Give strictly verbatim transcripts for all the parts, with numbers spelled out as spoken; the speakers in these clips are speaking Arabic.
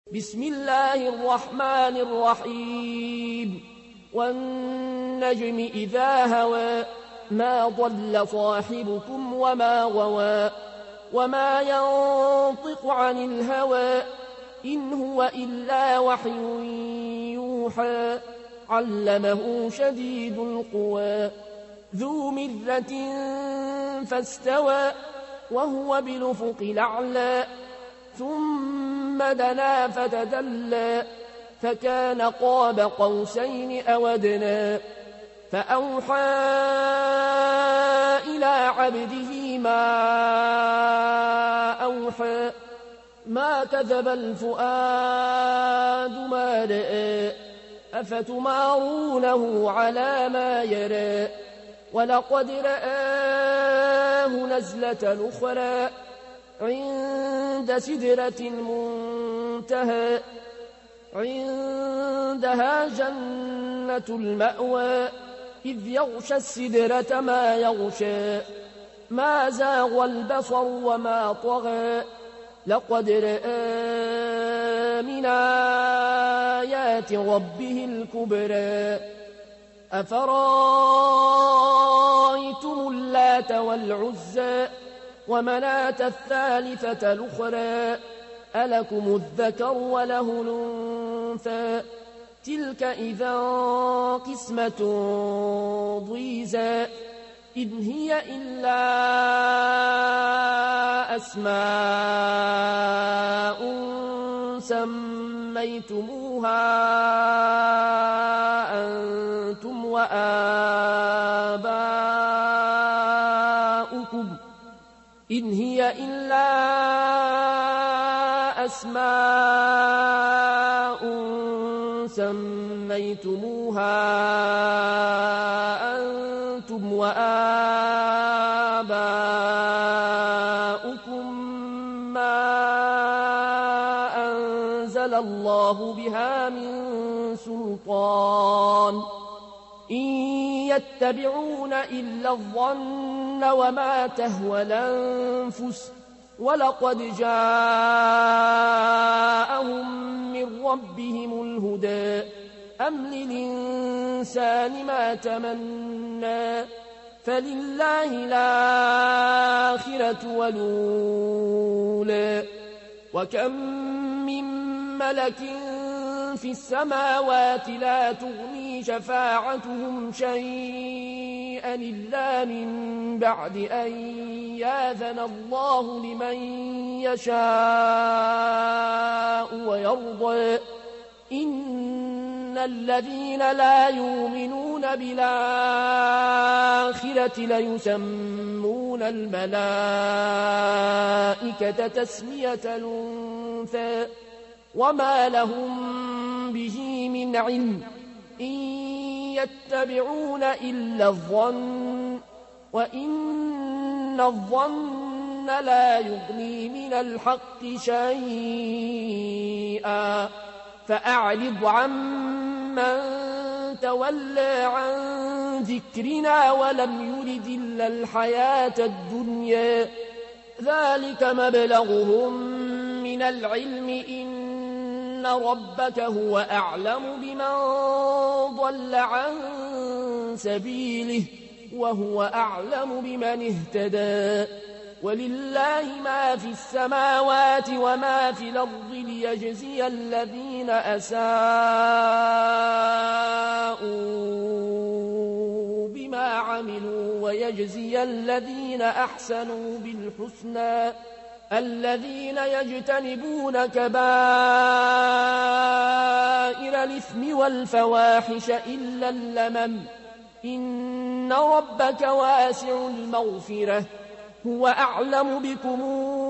بسم الله الرحمن الرحيم والنجم إذا هوى ما ضل صاحبكم وما غوى وما ينطق عن الهوى إن هو إلا وحي يوحى علمه شديد القوى ذو مرة فاستوى وهو بالأفق الأعلى ثم دنا فتدلى فكان قاب قوسين أو أدنى فأوحى إلى عبده ما أوحى ما كذب الفؤاد ما رأى أفتمارونه على ما يرى ولقد رآه نزلة أخرى عند سدرة المنتهى عندها جنة المأوى إذ يغشى السدرة ما يغشى ما زاغ البصر وما طغى لقد رأى من آيات ربه الكبرى أفرأيتم اللات والعزى ومناة الثالثة الأخرى ألكم الذكر وله الأنثى تلك إذا قسمة ضيزى إن هي إلا أسماء سميتموها أنتم وآباؤكم إن هي إلا أسماء سميتموها أنتم وآباؤكم ما أنزل الله بها من سلطان إن يتبعون إلا الظن وما تهوى الأنفس ولقد جاءهم من ربهم الهدى أم للإنسان ما تمنى فلله الآخرة والأولى وكم من ملك في السماوات لا تغني شفاعتهم شيئا إلا من بعد أن يأذن الله لمن يشاء ويرضى إن الذين لا يؤمنون بالآخرة ليسمون الملائكة تسمية الأنثى وما لهم به من علم إن يتبعون إلا الظن وإن الظن لا يغني من الحق شيئا فأعرض عمن تولى عن ذكرنا ولم يرد إلا الحياة الدنيا ذلك مبلغهم من العلم إن ربك هو أعلم بمن ضل عن سبيله وهو أعلم بمن اهتدى ولله ما في السماوات وما في الأرض ليجزي الذين أساءوا بما عملوا ويجزي الذين أحسنوا بالحسنى الذين يجتنبون كبائر الإثم والفواحش إلا اللمم إن ربك واسع المغفرة هو أعلم بكم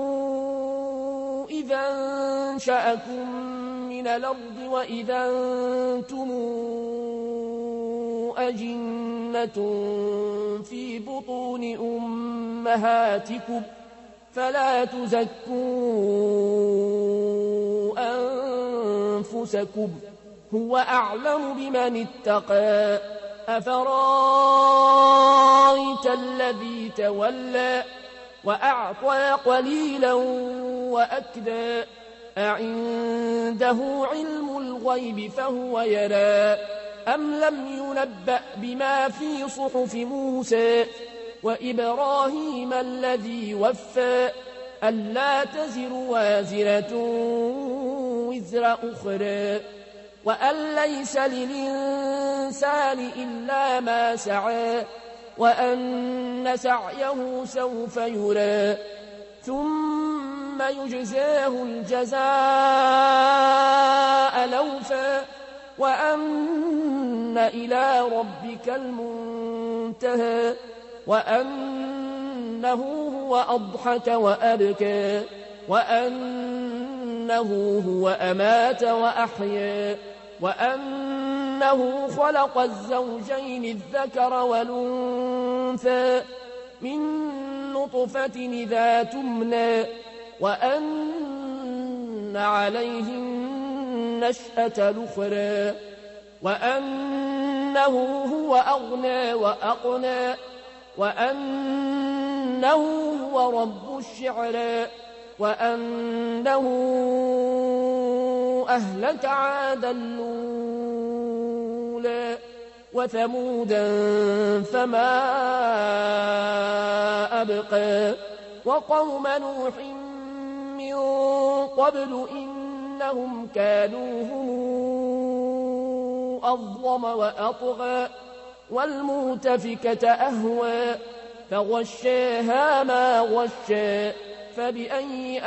إذا انشأكم من الأرض وإذا أنتم أجنة في بطون أمهاتكم فلا تزكوا أنفسكم هو أعلم بمن اتقى أفرايت الذي تولى وأعطى قليلا وأكدى أعنده علم الغيب فهو يرى أم لم ينبأ بما في صحف موسى وإبراهيم الذي وفى ألا تزر وازرة وزر أخرى وأن ليس للإنسان إلا ما سعى وأن سعيه سوف يرى ثم يجزاه الجزاء الأوفى وأن إلى ربك المنتهى وأنه هو أضحك وأبكى وأنه هو أمات وأحيا وأنه خلق الزوجين الذكر والأنثى من نطفة إذا تمنى وأن عليه النشأة الأخرى وأنه هو أغنى وأقنى وأنه هو رب الشعرى وأنه أهلك عادا الأولى وثمودا فما أبقى وقوم نوح من قبل إنهم كانوا هم أظلم وأطغى والمؤتفكة أهوى فغشاها ما غشى فبأي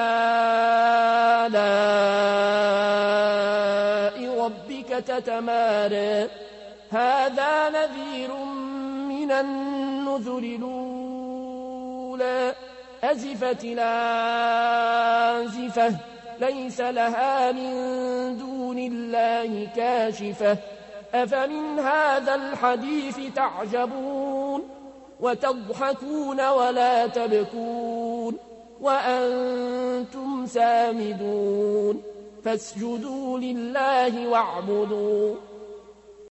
آلاء ربك تتمارى هذا نذير من النذر الأولى أزفت الآزفة ليس لها من دون الله كاشفة أفمن هذا الحديث تعجبون وتضحكون ولا تبكون وأنتم سامدون فاسجدوا لله واعبدوا